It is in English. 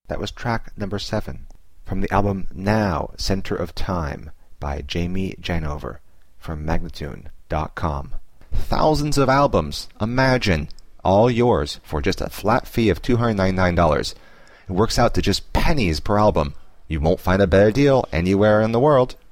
That was track number 7 from the album Now, Center of Time by Jamie Janover from Magnatune.com. Thousands of albums, imagine, all yours for just a flat fee of $299. It works out to just pennies per album. You won't find a better deal anywhere in the world.